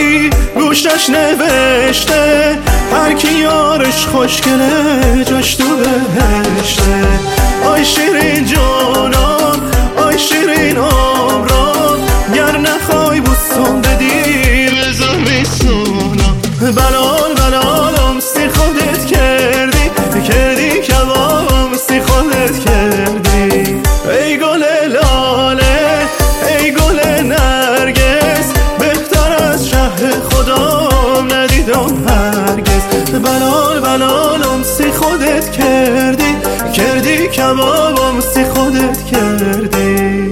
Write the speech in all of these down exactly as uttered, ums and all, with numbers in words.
کردی گوشش نوشته هر کی یارش خوشگله جاش تو بهشته. آی شیرین جانم آی شیرین عمرم گر نخوای بوسم بدی بزن میسونم. بلال بلالم سی خودت کردی کردی کبابم سی خودت کردی. ای گل لاله ای گل نرگس بهتر از شهر خودم ندیدم هرگز. بلال بلالم سی خودت کردی کردی کبابم سی خودت کردی.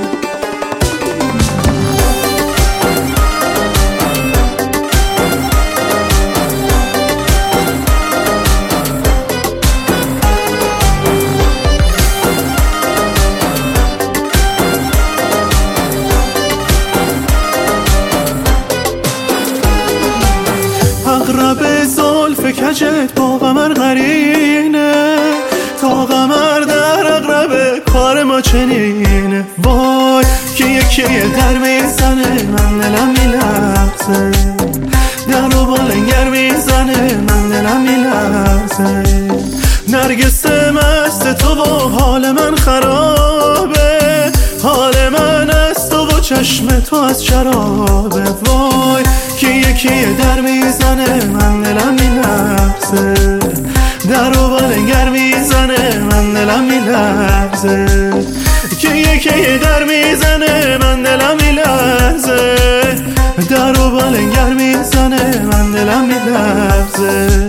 اقرب زلف کجت با قمر قرینه تا قمر در اقرب کار ما چنینه. وای که یکی در میزنه من دلم میلرزه در و بالنگر میزنه من دلم میلرزه. نرگس مست تو و حال من خرابه حال من از تو و چشم تو از شرابه. وای که یکی در میزنه من دلم میلرزه در و بالنگر میزنه من دلم میلرزه. که یکی در میزنه من دلم میلرزه در و بالنگر میزنه من دلم میلرزه.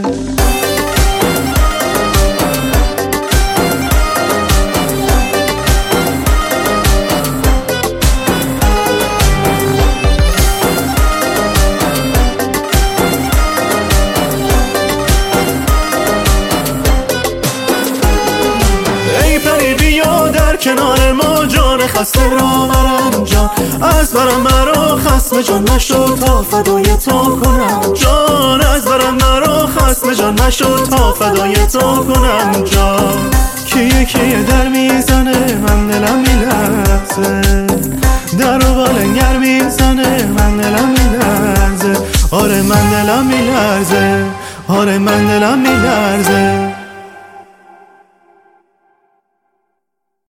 کنار ما جان خسته را مرم جان از برم مرا خسم جان نشد تا فدای تو کنم جان از برم مرا خسم جان نشد تا فدای تو کنم جان. که یکی در میزنه من دلم میلرزه در و بالنگر میزنه من دلم میلرزه. آره من دلم میلرزه آره من دلم میلرزه.